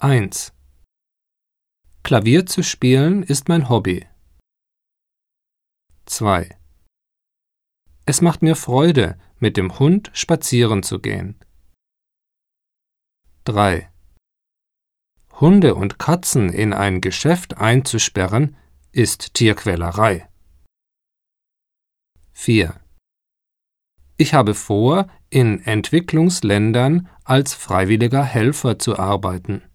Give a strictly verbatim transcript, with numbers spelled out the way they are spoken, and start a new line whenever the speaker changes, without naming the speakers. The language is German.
eins. Klavier zu spielen ist mein Hobby. zwei. Es macht mir Freude, mit dem Hund spazieren zu gehen. drei. Hunde und Katzen in ein Geschäft einzusperren, ist Tierquälerei. vier. Ich habe vor, in Entwicklungsländern als freiwilliger Helfer zu arbeiten.